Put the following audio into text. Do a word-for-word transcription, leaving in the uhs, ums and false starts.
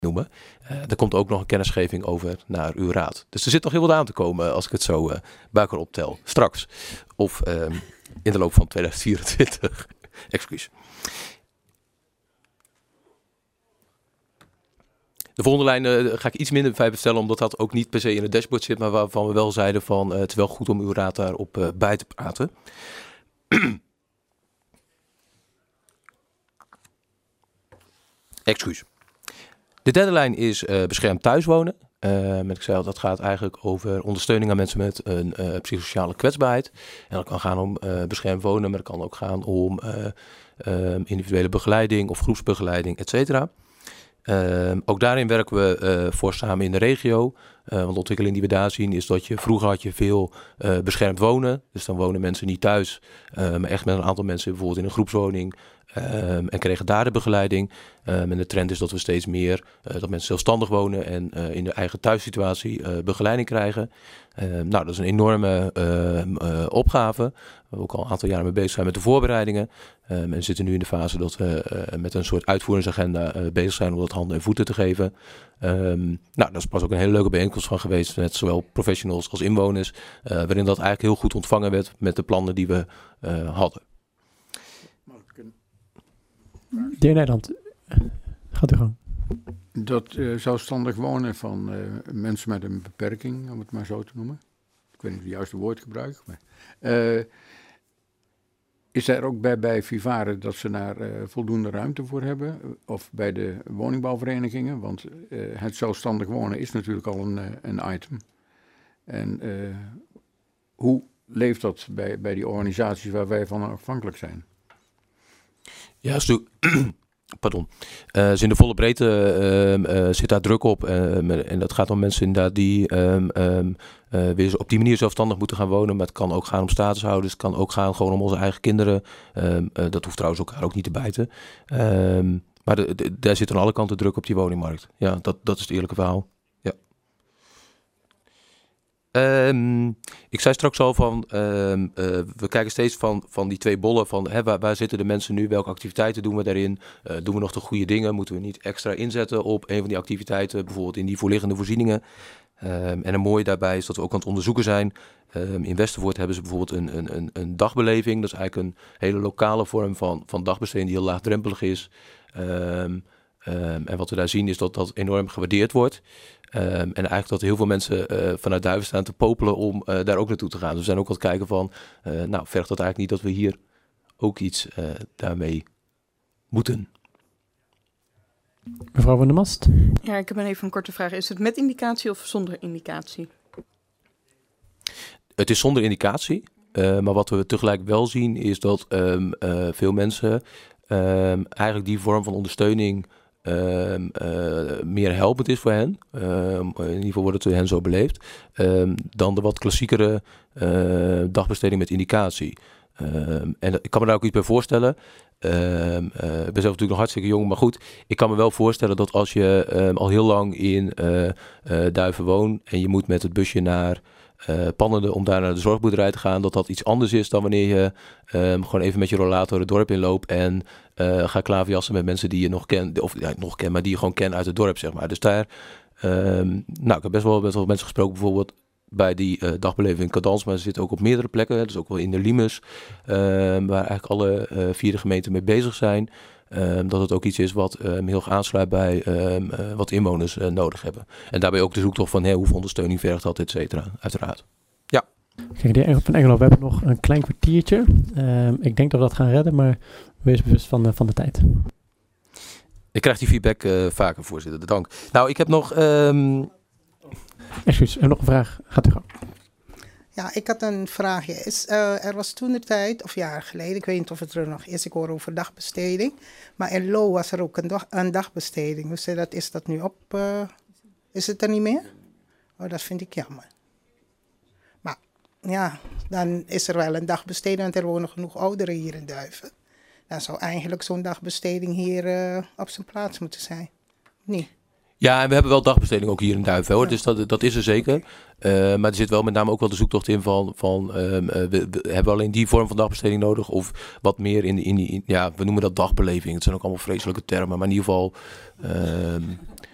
noemen. Uh, er komt ook nog een kennisgeving over naar uw raad. Dus er zit nog heel wat aan te komen als ik het zo uh, bij elkaar optel. Straks. Of uh, in de loop van tweeduizend vierentwintig. Excuus. De volgende lijn uh, ga ik iets minder bij vertellen, omdat dat ook niet per se in het dashboard zit, maar waarvan we wel zeiden van uh, het is wel goed om uw raad daarop uh, bij te praten. Excuus. De derde lijn is uh, beschermd thuiswonen. Uh, met ik zei al, dat gaat eigenlijk over ondersteuning aan mensen met een uh, psychosociale kwetsbaarheid. En dat kan gaan om uh, beschermd wonen, maar het kan ook gaan om uh, uh, individuele begeleiding of groepsbegeleiding, et cetera. Uh, ook daarin werken we uh, voor samen in de regio. Uh, want de ontwikkeling die we daar zien is dat je vroeger had je veel uh, beschermd wonen. Dus dan wonen mensen niet thuis, uh, maar echt met een aantal mensen bijvoorbeeld in een groepswoning. Um, en kregen daar de begeleiding. Um, en de trend is dat we steeds meer, uh, dat mensen zelfstandig wonen en uh, in de eigen thuissituatie uh, begeleiding krijgen. Um, nou, dat is een enorme uh, uh, opgave. Waar we ook al een aantal jaren mee bezig zijn met de voorbereidingen. Um, en zitten nu in de fase dat we uh, met een soort uitvoeringsagenda uh, bezig zijn om dat handen en voeten te geven. Um, nou, daar is pas ook een hele leuke bijeenkomst van geweest met zowel professionals als inwoners. Uh, waarin dat eigenlijk heel goed ontvangen werd met de plannen die we uh, hadden. De heer Nijland, gaat u gang. Dat uh, zelfstandig wonen van uh, mensen met een beperking, om het maar zo te noemen. Ik weet niet of ik het juiste woord gebruik. Maar, uh, is er ook bij, bij Vivare dat ze daar uh, voldoende ruimte voor hebben? Of bij de woningbouwverenigingen? Want uh, het zelfstandig wonen is natuurlijk al een, uh, een item. En uh, hoe leeft dat bij, bij die organisaties waar wij van afhankelijk zijn? Ja, stu- Pardon. Uh, dus in de volle breedte uh, uh, zit daar druk op. Uh, en dat gaat om mensen inderdaad die um, um, uh, weer op die manier zelfstandig moeten gaan wonen. Maar het kan ook gaan om statushouders. Het kan ook gaan gewoon om onze eigen kinderen. Um, uh, dat hoeft trouwens elkaar ook niet te bijten. Um, maar de, de, daar zit aan alle kanten druk op die woningmarkt. Ja, dat, dat is het eerlijke verhaal. Ja. Um, ik zei straks al van, um, uh, we kijken steeds van, van die twee bollen van hè, waar, waar zitten de mensen nu, welke activiteiten doen we daarin, uh, doen we nog de goede dingen, moeten we niet extra inzetten op een van die activiteiten, bijvoorbeeld in die voorliggende voorzieningen. Um, en een mooie daarbij is dat we ook aan het onderzoeken zijn. Um, in Westervoort hebben ze bijvoorbeeld een, een, een, een dagbeleving, dat is eigenlijk een hele lokale vorm van, van dagbesteding die heel laagdrempelig is. Um, Um, en wat we daar zien is dat dat enorm gewaardeerd wordt. Um, en eigenlijk dat heel veel mensen uh, vanuit Duiven staan te popelen om uh, daar ook naartoe te gaan. Dus we zijn ook aan het kijken van, uh, nou, vergt dat eigenlijk niet dat we hier ook iets uh, daarmee moeten. Mevrouw van der Mast. Ja, ik heb even een korte vraag. Is het met indicatie of zonder indicatie? Het is zonder indicatie. Uh, maar wat we tegelijk wel zien is dat um, uh, veel mensen um, eigenlijk die vorm van ondersteuning Um, uh, meer helpend is voor hen. Um, in ieder geval wordt het door hen zo beleefd. Um, dan de wat klassiekere uh, dagbesteding met indicatie. Um, en ik kan me daar ook iets bij voorstellen. Um, uh, ik ben zelf natuurlijk nog hartstikke jong, maar goed. Ik kan me wel voorstellen dat als je um, al heel lang in uh, uh, Duiven woont en je moet met het busje naar Uh, Pannende om daar naar de zorgboerderij te gaan, dat dat iets anders is dan wanneer je um, gewoon even met je rollator het dorp inloopt en uh, gaat klaverjassen met mensen die je nog kent, of ja, nog kent, maar die je gewoon kent uit het dorp, zeg maar. Dus daar, um, nou, ik heb best wel met wel mensen gesproken, bijvoorbeeld bij die uh, dagbeleving in Cadans, maar ze zitten ook op meerdere plekken, dus ook wel in de Limes, uh, waar eigenlijk alle uh, vier de gemeenten mee bezig zijn. Um, dat het ook iets is wat um, heel erg aansluit bij um, uh, wat inwoners uh, nodig hebben. En daarbij ook de zoektocht van hey, hoeveel ondersteuning vergt dat, et cetera. Uiteraard. Ja. Kijk, de heer Van Engelo, we hebben nog een klein kwartiertje. Um, ik denk dat we dat gaan redden, maar wees bewust van, uh, van de tijd. Ik krijg die feedback uh, vaker, voorzitter. Dank. Nou, ik heb nog... Um... Excuus, er nog een vraag. Gaat u gang. Ja, ik had een vraagje. Is, uh, er was toen de tijd, of jaren geleden, ik weet niet of het er nog is, ik hoor over dagbesteding. Maar in Lo was er ook een, dag, een dagbesteding. Dus uh, dat, is dat nu op? Uh, is het er niet meer? Oh, dat vind ik jammer. Maar ja, dan is er wel een dagbesteding, want er wonen genoeg ouderen hier in Duiven. Dan zou eigenlijk zo'n dagbesteding hier uh, op zijn plaats moeten zijn. Nee. Ja, en we hebben wel dagbesteding ook hier in Duiven, hoor. Ja. Dus dat, dat is er zeker. Uh, maar er zit wel met name ook wel de zoektocht in van, van um, uh, we, we hebben alleen die vorm van dagbesteding nodig of wat meer in die, in die in, ja, we noemen dat dagbeleving. Het zijn ook allemaal vreselijke termen, maar in ieder geval, um,